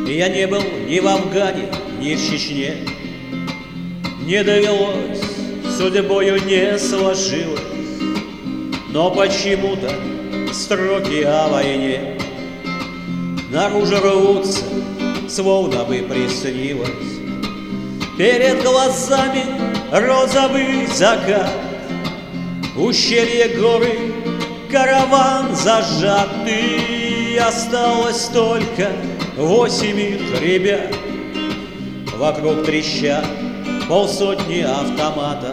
Я не был ни в Афгане, ни в Чечне. Не довелось, судьбою не сложилось, но почему-то строки о войне наружу рвутся, словно бы приснилось. Перед глазами розовый закат, ущелье горы, караван зажатый. Осталось только 8 их ребят, вокруг трещат полсотни автоматов.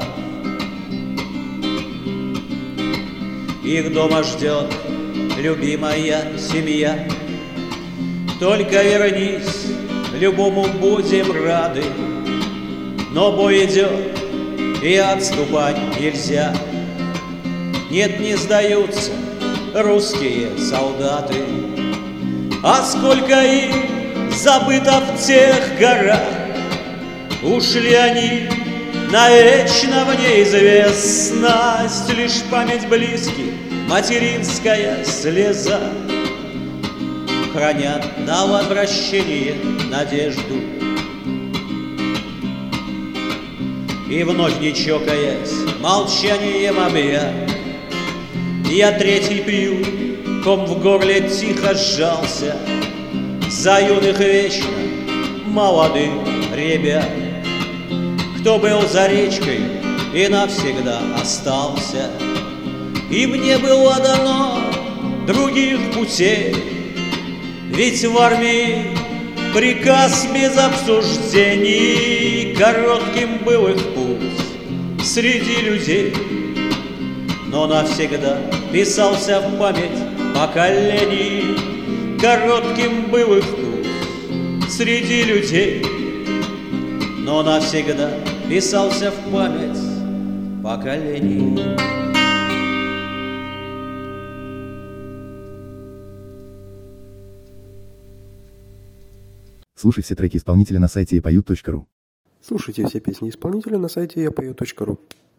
Их дома ждет любимая семья. Только вернись, любому будем рады. Но бой идет, и отступать нельзя. Нет, не сдаются русские солдаты. А сколько их забыто в тех горах. Ушли они навечно в неизвестность. Лишь память близких, материнская слеза хранят на возвращение надежду. И вновь не чокаясь, молчанием объят, я третий пью, ком в горле тихо сжался, за юных вечно молодых ребят, кто был за речкой и навсегда остался. Им не было дано других путей, ведь в армии приказ без обсуждений. Коротким был их путь среди людей, но навсегда писался в память поколений. Коротким был их путь среди людей, но навсегда писался в память поколений. Слушай все треки исполнителя на сайте yapayut.ru. Слушайте все песни исполнителя на сайте yapayut.ru.